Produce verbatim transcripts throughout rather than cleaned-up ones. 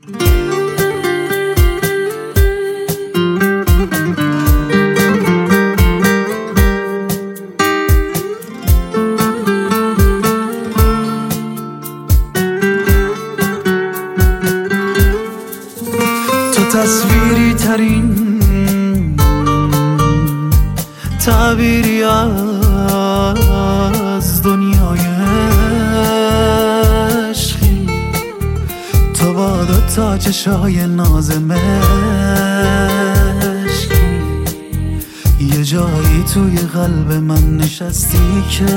تصویری ترین تعبیری از دنیای عشقی، تو با دو تا چشای ناز مشکی یه جایی توی قلب من نشستی که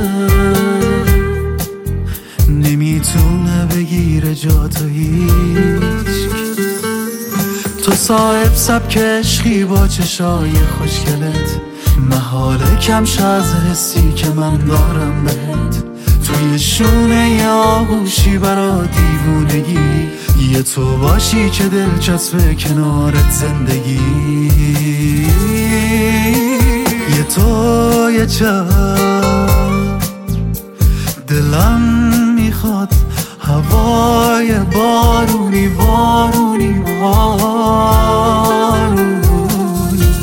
نمیتونه بگیره جا تو هیچ. تو صاحب سبک عشقی با چشای خوشگلت، محاله کمش از حسی که من دارم بهت. توی شونه ی آغوشی برا دیوونگی، یه تو باشی که دلچسبه کنارت زندگی. یه تو یه چند دلم میخواد هوای بارونی بارونی بارونی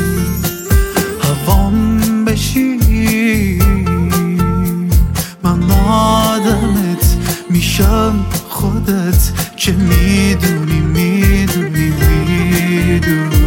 هوام بشی، من آدمت میشم خودت که میدونی میدونی میدونی.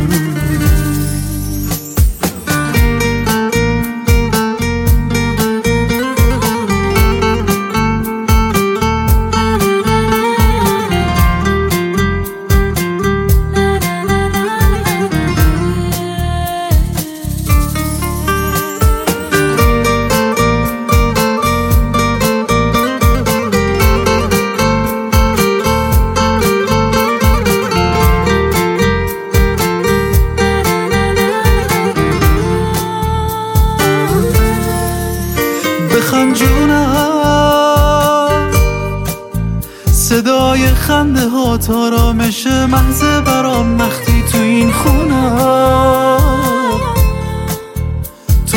بخند جونم، صدای خنده ها آرامش محض برام وقتی تو این خونم. تو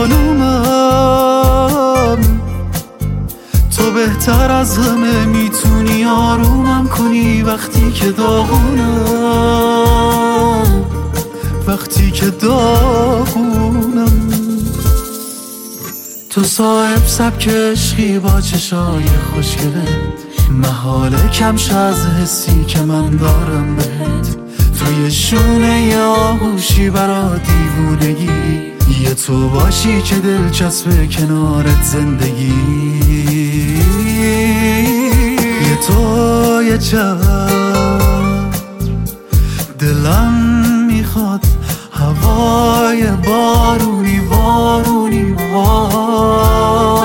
خانومم، تو بهتر از همه میتونی آرومم کنی وقتی که داغونم، وقتی که داغونم. تو صاحب سبک عشقی با چشای خوشگلت، محاله کمش از حسی که من دارم بهت. توی شونه ی آغوشی برا دیوونگی، یه تو باشی که دلچسبه کنارت زندگی. یه تو یه چند دلم میخواد هوای بارونی بارونی بارونی